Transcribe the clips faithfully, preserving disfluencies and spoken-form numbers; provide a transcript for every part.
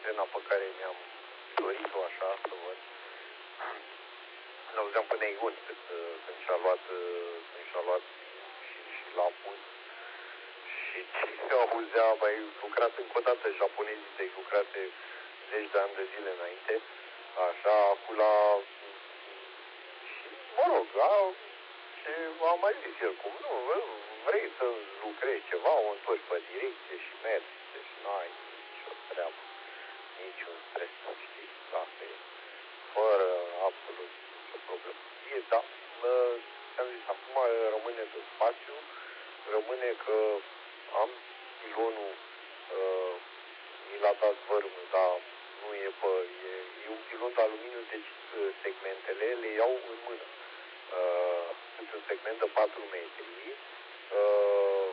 antena pe care mi-am dorit-o așa, să văd. L-auzeam pe Neigon când, când și-a luat, când și-a luat și, și l-a pus. Și ce auzea, mai lucrat încă o dată japonezii de lucrate zeci de ani de zile înainte. Așa, acum la... Și, mă rog, a, și am mai zis el, cum nu, vrei să lucrezi ceva, o întorci pe direcție și mergi. Deci n-ai nicio treabă, niciun stres, știi, asta e, fără absolut nicio problemă. E, da, ți-am zis, acum rămâne de spațiu, rămâne că am pilonul, uh, mi l-a dat vărmul, dar nu e pe, e, e un pilon de aluminiu, deci segmentele le iau în mână. Uh, sunt un segment de patru metri, uh,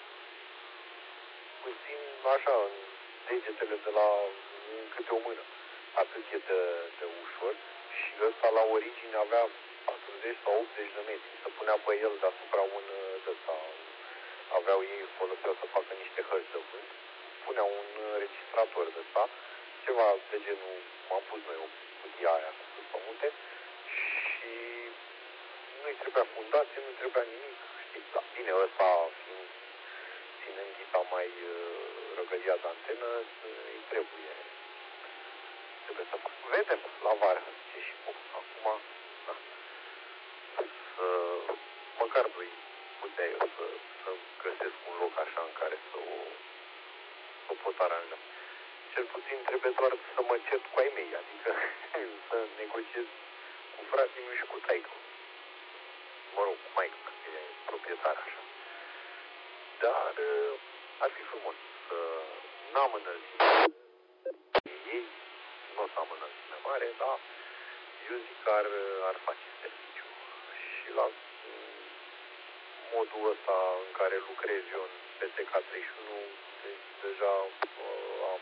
puțin așa, în degetele de la în câte o mână. Atât e de, de ușor și ăsta la origine avea patruzeci sau optzeci de metri. Se punea pe el deasupra un de ăsta. Aveau ei, foloseau să facă niște hărți de vânt. Punea un registrator de ăsta, ceva de genul, m-am pus noi o cutia aia sus pe munte și nu-i trebuia fundație, nu trebuia nimic, știi, da, bine, ăsta fiind, ținând ghita mai uh, răgădia de antenă, îi trebuie, trebuie să fac. Vedem la vară ce și cum. Acum, da, să, măcar voi putea eu să, să găsesc un loc așa în care să o, să o pot aranja. Cel puțin trebuie doar să mă cert cu ai mei, adică să negociez cu fratele meu și cu taică. Mă rog, cu maică, că e proprietar așa. Dar ar fi frumos să n-am înălțime ei, nu o să am înălțime mare, dar eu zic că ar, ar face serviciu. Și la modul ăsta în care lucrez eu în P S K treizeci și unu, deci deja am,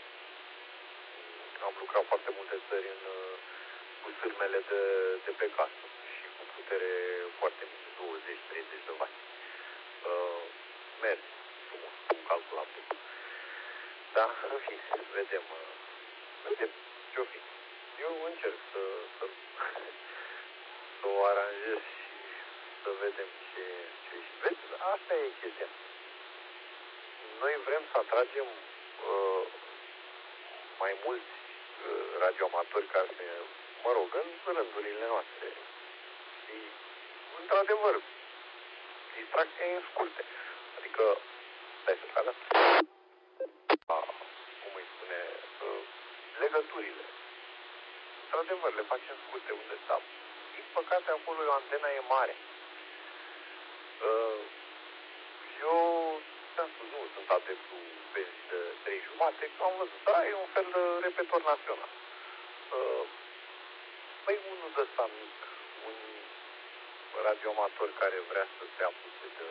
am lucrat foarte multe țări în, cu sârmele de, de pe casă și cu putere foarte mică, douăzeci treizeci de watt. Uh, merg frumos, un calculator. Da, în fine, vedem, uh, vedem ce-o fi. Eu încerc să, să, să o aranjez și să vedem ce, ce și vezi, asta e chestia. Noi vrem să atragem uh, mai mulți uh, radioamatori care să, mă rog, în rândurile noastre. Și, într-adevăr, distracția e în scurte. Adică, stai să cadă, cum îi spune, uh, legăturile. Într-adevăr, le facem scurte unde stau. Din păcate, acolo antena e mare. Uh, eu, ți-am spus, nu sunt adeptul benzii de trei jumate, că am văzut, da, e un fel de repetor național. Uh, păi, unul de ăsta mic, un radioamator care vrea să se apuce de,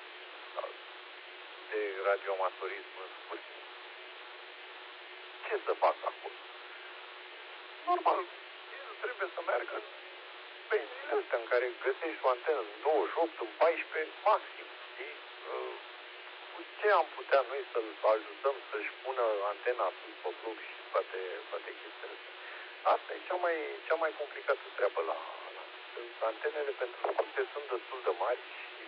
de radioamatorism în scurt. Ce să fac acolo? Normal, el trebuie să meargă în pensiile astea în care găsești o antenă în douăzeci și opt, în paisprezece, maxim, știi? Cu ce am putea noi să-l ajutăm să-și pună antena sus pe bloc și toate, toate chestiile astea? Asta e cea mai, cea mai complicată treabă la, la antenele pentru scurte sunt destul de mari și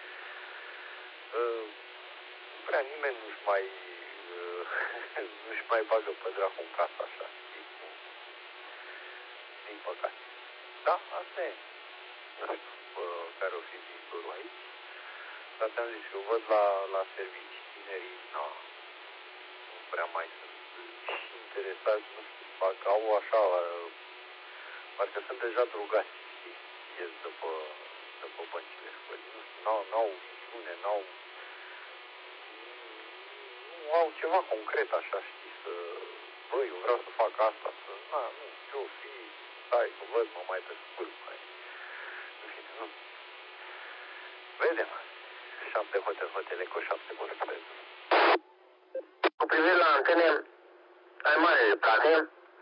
uh, prea nimeni nu-și mai uh, nu-și mai bagă pe dracu în casă așa, știi? Din păcate. Da, asta e. Nu știu uh, care o fi viitorul aici. Dar ți-am zis, eu văd la, la servicii tinerii, na, nu prea mai sunt interesați, nu știu, fac, au așa, uh, parcă sunt deja drugați, știi? Ies după, după băncile școlii. Nu știu, n-au, n-au viziune, n-au, nu au ceva concret așa, știi, să, băi, eu vreau să fac asta, să, na, nu, ce-o fi, stai, să văd, mă mai descurc, mai, în fine, nu. Vedem. Șapte hotel, hotele cu șapte borțuri. Cu privire la antene, ai mare dreptate.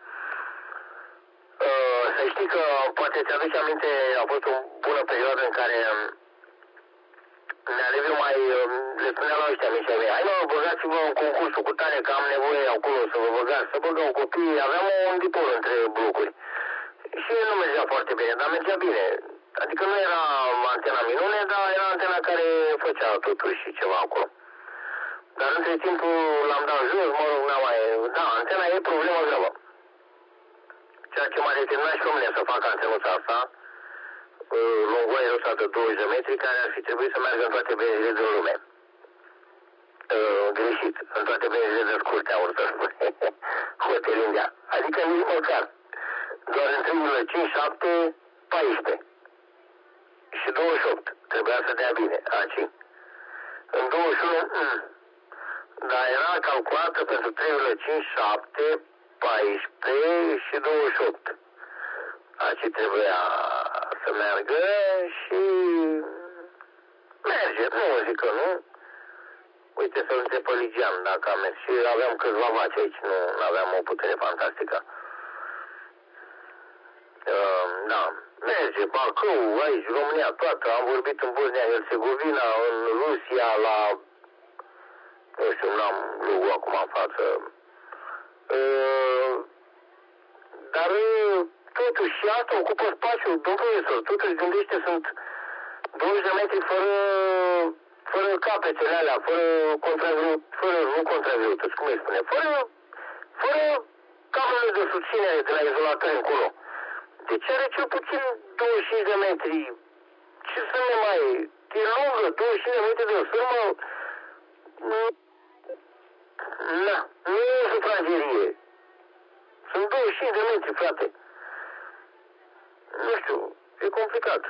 Uh, să știi că poate ți-aduce aminte, a fost o bună perioadă în care ne aleviu mai, le spunea la ăștia mici ai mei, hai mă, băgați-vă în concursul cu tare, că am nevoie acolo să vă băgați, să băgau copiii, aveam un dipol între blocuri. Și nu mergea foarte bine, dar mergea bine. Adică nu era antena minune, dar era antena care făcea totuși ceva acolo. Dar între timp l-am dat jos, mă rog, n-am mai... Da, antena e problemă gravă. Ceea ce m-a determinat și pe mine să fac antenuța asta, lungoaia ăsta de douăzeci de metri, care ar fi trebuit să meargă în toate benzile din lume. Uh, greșit, în toate benzile de scurte, am să spune. Hotelindea. Adică nici măcar. Doar în trei virgulă cinci șapte, paisprezece. Și douăzeci și opt. Trebuia să dea bine, aici. În douăzeci și unu, mm. Dar era calculată pentru trei virgulă cinci șapte, paisprezece și douăzeci și opt. Aici trebuia să meargă și merge, nu zic că nu. Uite, să întreb pe Ligian dacă am mers. Și aveam câțiva vaci aici, nu aveam o putere fantastică. Uh, da, merge, Bacău, aici, România, toată. Am vorbit în Bosnia-Herzegovina, în Rusia, la... Nu știu, n-am logo acum în față. Uh, dar totuși și asta ocupă spațiul, domnul profesor, totuși gândește, sunt douăzeci de metri fără, fără capețele alea, fără contragreu, fără, nu contragreutăți, cum îi spune, fără, fără cablurile de susținere de la izolatori încolo. Deci are cel puțin douăzeci și cinci de metri. Ce să ne mai... E lungă, douăzeci și cinci de metri de sârmă. Na, nu e o sufragerie. Sunt douăzeci și cinci de metri, frate. Nu știu, e complicat.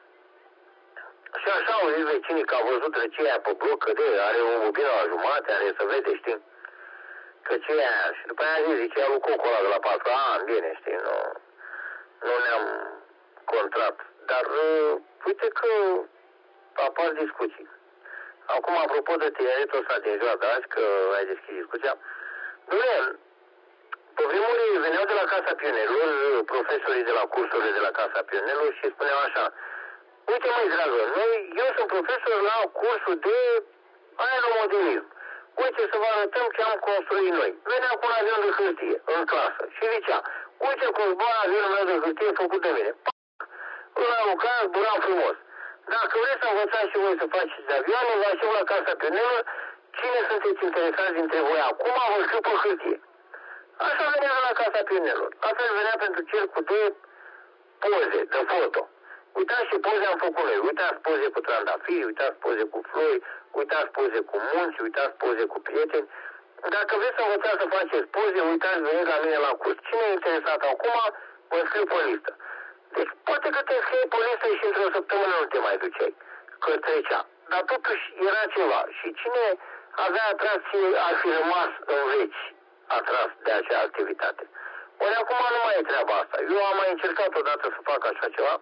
Și așa au zis vecinii că au văzut răceia pe bloc, că de, are o bobină la jumate, are să vede, știi? Că ce e aia? Și după aia zis, zicea lui Coco ăla de la patru, a, bine, știi, nu... Nu ne-am contrat. Dar uh, uite că apar discuții. Acum, apropo de tineretul ăsta din ziua de azi, că ai deschis discuția, Doamne, pe vremuri veneau de la Casa Pionerilor, profesorii de la cursurile de la Casa Pionerilor și spuneau așa, uite măi dragă, noi, eu sunt profesor la cursul de aeromodelism. Uite să vă arătăm ce am construit noi. Venea cu un avion de hârtie în clasă și zicea, uite cum zboară avionul meu de hârtie făcut de mine. Îl arunca, zbura frumos. Dacă vreți să învățați și voi să faceți avioane, vă aștept la Casa Pionerilor. Cine sunteți interesați dintre voi acum, vă scriu pe hârtie. Așa venea de la Casa Pionerilor. Asta venea pentru cercul de poze, de foto. Uitați ce poze am făcut noi. Uitați poze cu trandafiri, uitați poze cu flori, uitați poze cu munți, uitați poze cu prieteni. Dacă vreți să învățați să faceți poze, uitați, veniți la mine la curs. Cine e interesat acum, mă scriu pe listă. Deci poate că te scrii pe listă și într-o săptămână nu te mai duceai, că trecea. Dar totuși era ceva. Și cine avea atracție ar fi rămas în veci atras de acea activitate. Ori acum nu mai e treaba asta. Eu am mai încercat odată să fac așa ceva.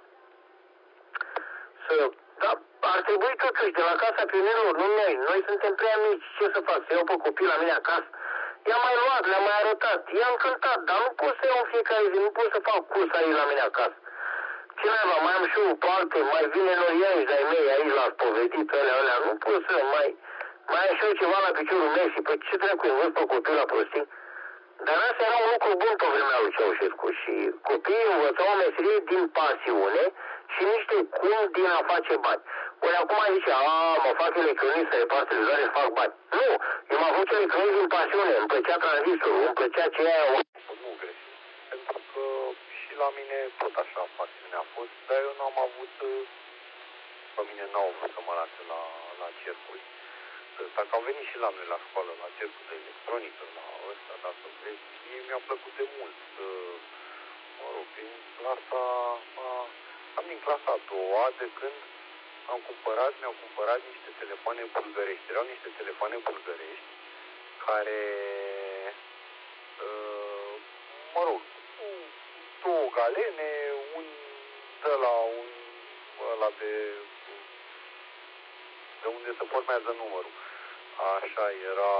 Să, da, ar trebui totuși de la Casa Pionerilor, nu noi. Noi suntem prea mici. Ce să fac? Să iau pe copii la mine acasă? I-am mai luat, le-am mai arătat. I-am cântat, dar nu pot să iau în fiecare zi. Nu pot să fac curs aici la mine acasă. Ce naiba, mai am și o parte, mai vine noi aici de-ai mei, aici la spovedit, alea, alea. Nu pot să mai... Mai am și eu ceva la piciorul meu și pe ce dracu învăț pe copil la prostii? Dar asta era un lucru bun pe vremea lui Ceaușescu și copiii învățau o meserie din pasiune și niște cum din a face bani. Ori acum zice, a, mă fac electronic să repar televizoare și fac bani. Nu, eu m-am făcut electronic din pasiune, îmi plăcea tranzistorul, îmi plăcea ce aia... Nu greșit, pentru că și la mine tot așa pasiunea a fost, dar eu n-am avut, pe mine n-au vrut să mă lase la, la cercuri. Dacă am venit și la noi la școală, la cercul de electronică, la ăsta, dacă vreți, mie mi-a plăcut de mult. Mă rog, din clasa, a, am din clasa a doua, de când am cumpărat, mi-au cumpărat niște telefoane bulgărești. Erau niște telefoane bulgărești care, uh, mă rog, două galene, un de la un ăla de, de unde se formează numărul. Așa era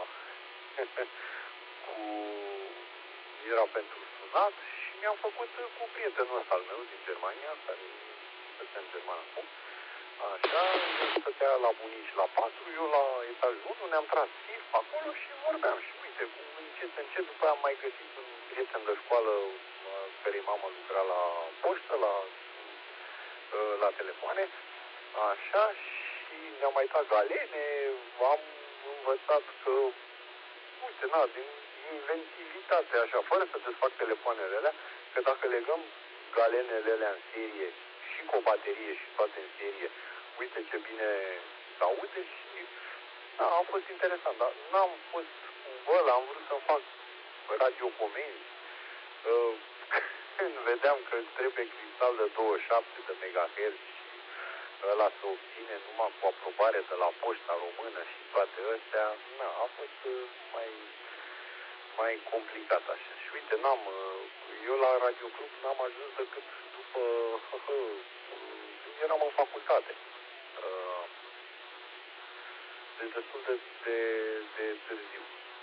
cu era pentru sunat și mi-am făcut cu prietenul ăsta al meu din Germania, care stătea în Germania acum. Așa, el stătea la bunici la patru, eu la etajul unu, ne-am tras sif acolo și vorbeam. Și uite, încet, încet, după aia am mai găsit un prieten de școală, care mama lucra la poștă, la, la telefoane, așa, și ne-am mai dat galene, am învățat că, uite, na, din inventivitate, așa, fără să desfac telefoanele alea, că dacă legăm galenele alea în serie și cu o baterie și toate în serie, uite ce bine aude și da, a fost interesant, dar n-am fost bă, am vrut să fac radiocomenzi, uh, când vedeam că trebuie cristal de douăzeci și șapte de megahertz și ăla să obține numai cu aprobare de la Poșta Română și toate astea, na, a fost uh, mai, mai complicat așa. Și uite, n-am, uh, eu la Radio Club n-am ajuns decât după, hă, hă, când eram în facultate. Uh, deci destul de, de, de târziu.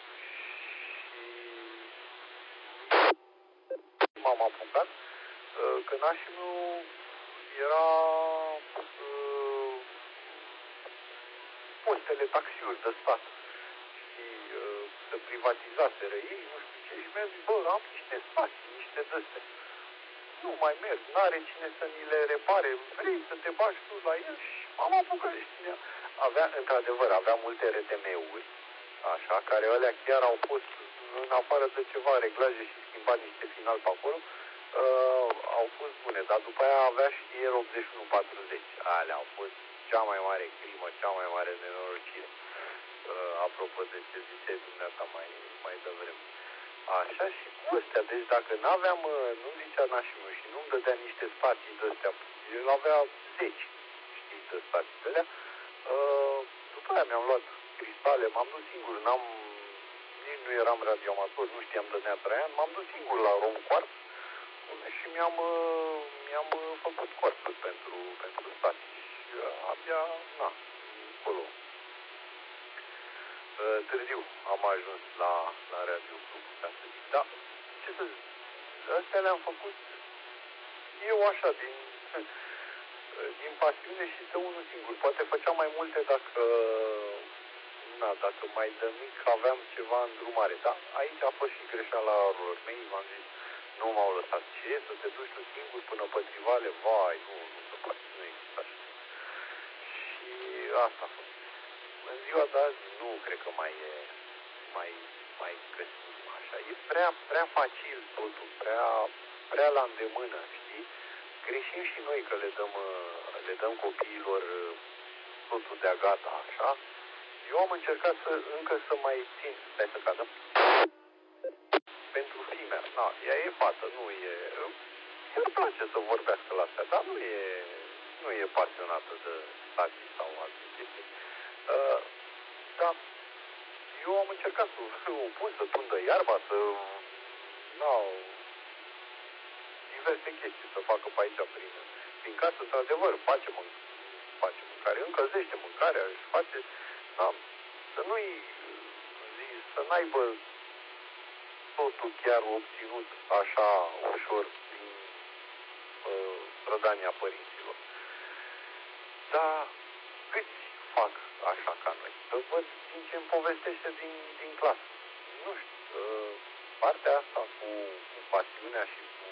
Și m-am apucat uh, că nașul meu era uh, postele taxiuri de stat și uh, se privatizaseră ei, nu știu ce, și mi-a zis, bă, am niște stații, niște dăstea. Nu mai merg, n-are cine să ni le repare, vrei să te bagi tu la el? Și m-am apucat de știrea. Avea, într-adevăr, avea multe R T M-uri, așa, care alea chiar au fost, în afară de ceva reglaje și schimbat niște final pe acolo, uh, au fost bune, dar după aia avea și R optzeci și unu patruzeci. Alea au fost cea mai mare crimă, cea mai mare nenorocire. Uh, apropo de ce ziceai dumneata mai, mai devreme. Așa și cu astea, deci dacă n-aveam, nu-mi zicea nașul meu și nu-mi dădea niște spații de-astea, el avea zece, știi, de spații de-alea, uh, după aia mi-am luat cristale, m-am dus singur, n-am, nici nu eram radioamator, nu știam de Nea Traian, m-am dus singur la Romquart și mi-am, mi-am făcut coarțuri pentru, pentru stații și abia, na, acolo. Târziu am ajuns la, la Radio Club, ca să zic. Da, ce să zic, astea le-am făcut eu așa, din, din pasiune și de unul singur. Poate făceam mai multe dacă, na, dacă mai de mic aveam ceva în drumare. Da, aici a fost și greșeala lor mei, v-am zis, nu m-au lăsat. Ce, să te duci tu singur până pe Trivale? Vai, nu, nu se poate, nu există așa. Și asta a fost. În ziua de azi nu cred că mai e, mai, mai găsim așa. E prea, prea facil totul, prea, prea la îndemână, știi? Greșim și noi că le dăm, le dăm copiilor totul de-a gata, așa. Eu am încercat să, încă să mai țin, stai să cadă, pentru fimea. Na, ea e fată, nu e, îi place să vorbească la astea, dar nu e, nu e pasionată de stații sau alte chestii. Uh, dar eu am încercat să o pun, să tundă iarba, să, na, diverse chestii să facă pe aici prin, prin casă, într-adevăr, face, mân- face mâncare, încălzește mâncarea, își face, na, să nu-i, să n-aibă totul chiar obținut așa ușor din uh, rădania părinților. Dar câți fac așa ca noi? Că văd din ce îmi povestește din, din clasă. Nu știu, uh, partea asta cu, cu pasiunea și cu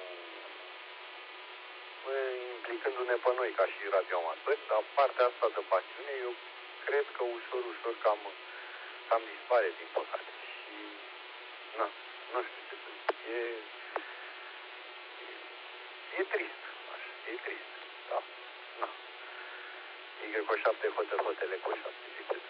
uh, implicându-ne pe noi ca și radioamatori, dar partea asta de pasiune eu cred că ușor, ușor cam, cam dispare din păcate. Și na, nu știu ce să zic. E, e, e trist, așa, e trist, da, na. Y cu șapte, hotel, hotel, cu șapte,